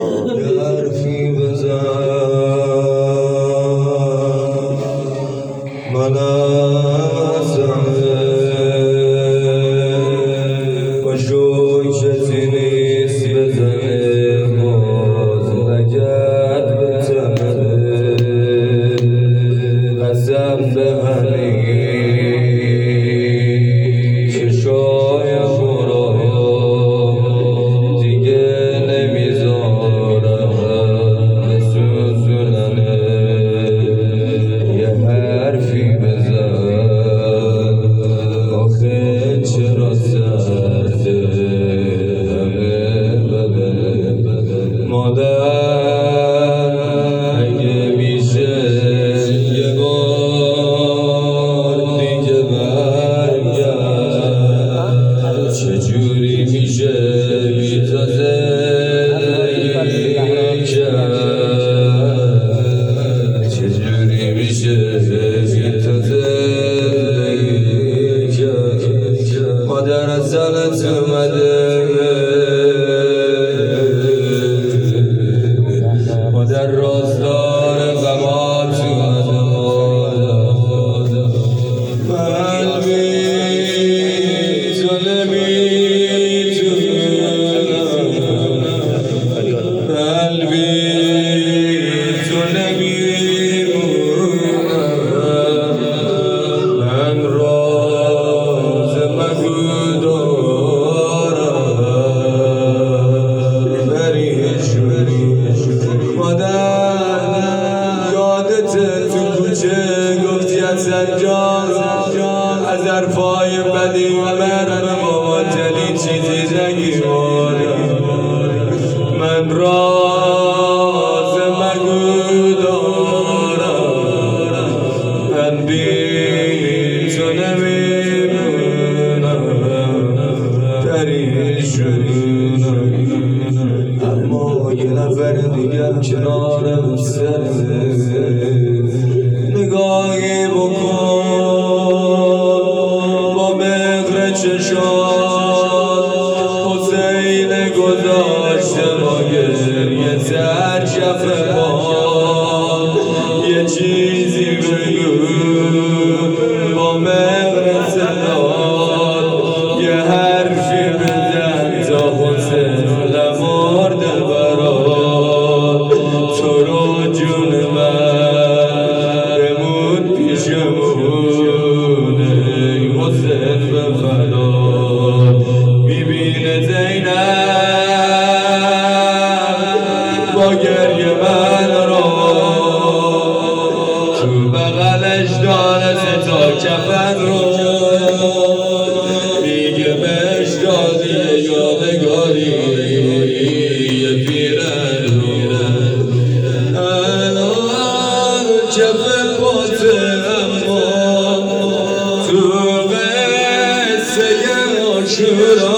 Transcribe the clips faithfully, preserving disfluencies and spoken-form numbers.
حرفی بزن منم و شوی کسی نیست بزنه باز لگد بزنه قسم به همین چشای خورا دیگه نمیذارم سوزوننه یه حرفی بزن آخه چرا سرده همه بده مادر اگه میشه یه بار دیگه برگرد چجوری میشه بی تا زندگی کرد چجوری میشه بی تا زندگی کرد مادر از زلت اومده مادر رازدار غمات اومده قلبی تو نمیتونم قلبی تو نمیمونم من راز مگو دارم بریش بریش مادر یادت تو کوچه گفتی حسن جان از حرفای بدی من به بابا تلی چیزی نگی من راز مگو دارم من بی تو نمیمونم پریشونم اما یه نفر دیگم کنارم سره نگاهی بکن با مهر چشات حسین گذاشته با گریه سر شف پا یه چیزی بگو با مهر صدات یه حرفی بزن تا حسین نمرده برات تو رو جون من بمون پیشمونه حسین به فدا میبینه زینب با گریه من را تو بغلش داره ستا کفن رو میگه بهش دادی یادگاری یه پیرن رو الان کف باته اما تو قصه عاشورا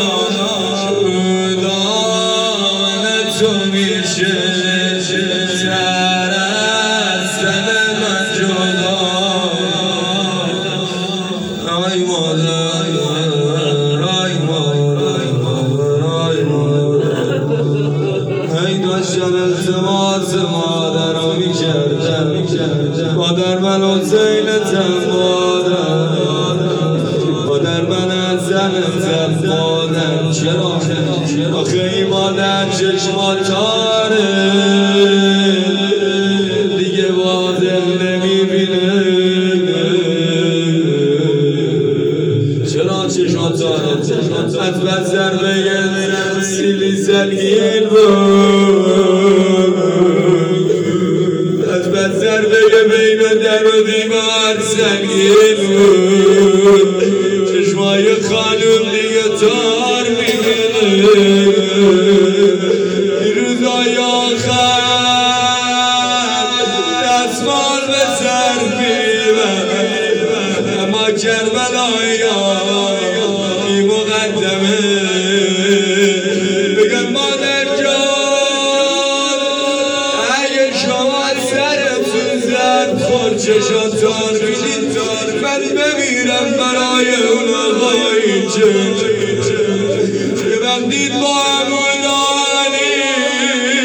دامن تو میشه سر از تن من جدا آی مادر آی مادر آی مادر ای داشتم التماس مادر رو میکردم مادر من حسینتم مادر مادر من از زنتم مادر چرا آخه ای مادر چشما تاره دیگه واضح نمیبینه چرا چشما تاره از بس ضربه سیلی سلگین بود از بس ضربه بین در و دیوار سنگین بود چشمای خانوم دیگه تار میبینه روزای آخر دستمال به سر میبره اما کربلای این مقدمه بگم مادر جان اگه شما سرتون زد خور چشات تار میدید من بمیرم برای اون آقایی که وقتی با همونانی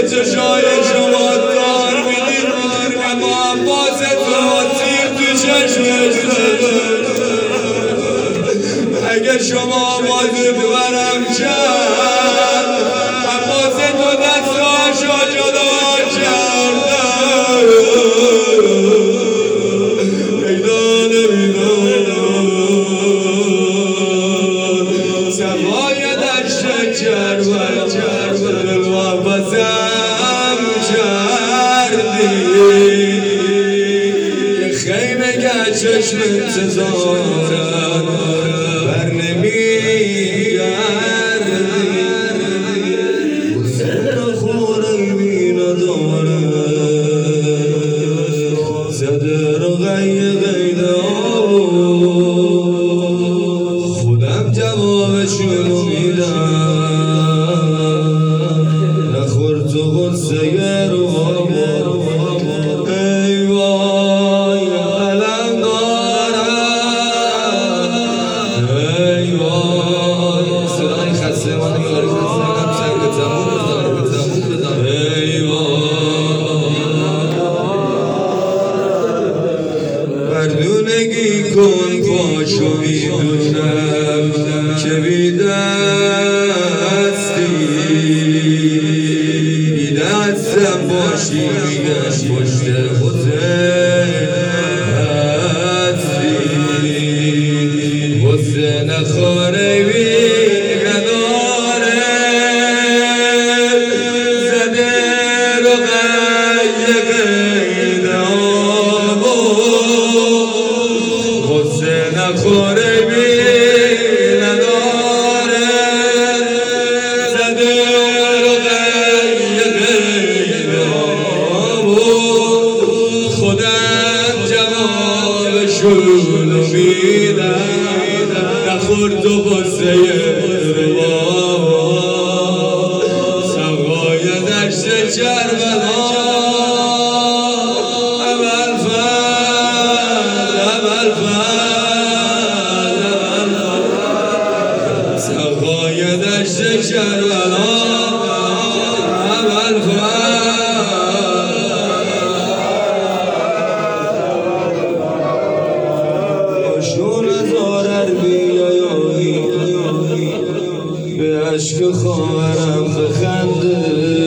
چشای شما دار میدید اما عباس تو تیر تو چشمش زده اگه شما بازی برم کرد عباس تو دستاشو جدا کرده میدان میدان سوای دشت کربلا محبتم کردی یه خیمه گه چشم انتظارم بر نمیگردی سر خوره بی نداره زده رو غی غیده خودم جوابشونو میدم نخور تو غصه رو ای وای علم دارم ای وای صدای خسته من میاره خسته هم سنگ تموم بزاره به تموم بزاره ای وای مردونگی کن پاشو میدونم که بی دستی بی دستم باشی میگش پشت حسین هستی حسین خاره بی نداره زده رو غی غیده حسین خاره بی نداره زده رو غی غیده خودم جوابشونو میدم نخور تو غصه رو سوای دشت کربلا عمل فرد عمل فرد سوای دشت کربلا عمل فرد شون زارر بیایی به عشق خواهرم بخنده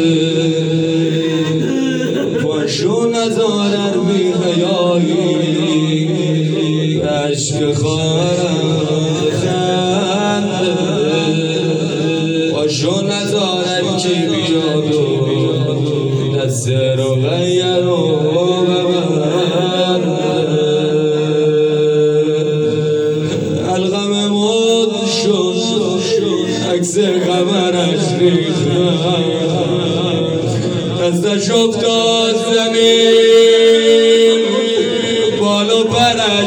پاشو نزارر بی حیایی به عشق خواهرم بخنده پاشو نزارر کی بیاد و دست رو غیر رو الغم مود شد عکس قمرش ریختم دستش افتاد زمین بال و پرش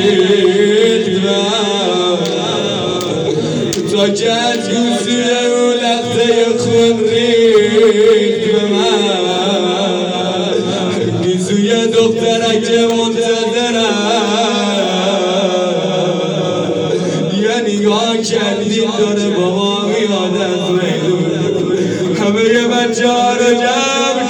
ریختم تا که از گوسی اون لحظه خون ریخت به من گیزوی دخترک منتظرم یه نگاه کردیم داره بابا میاد از میدون همه یه بچه ها رو جمع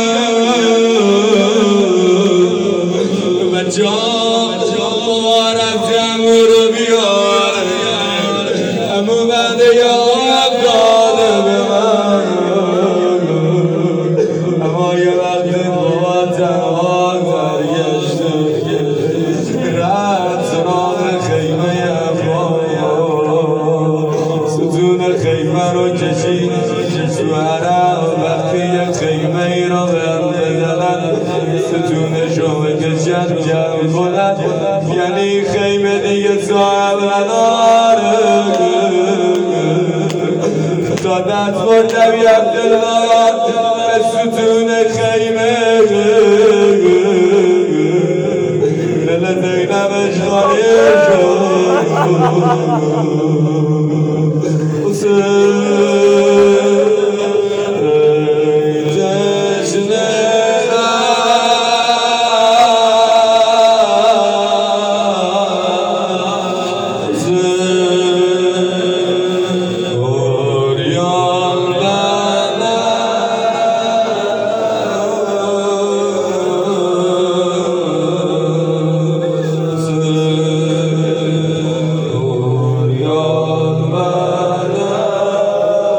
شد بچه ها بابا رفتم رو بیار همون بعد یا داده به من اما یه وقت بابا تنها برگشته رد سراغ خیمه ستون خیمه رو کشید تو عرب وقتی یه خیمه ای رو به هم بزنن ستونشو بکشن جمع کنن یعنی خیمه دیگه صاحب نداره تا دست بردم یه عبدالله به ستون خیمه دل زینبش خالی شد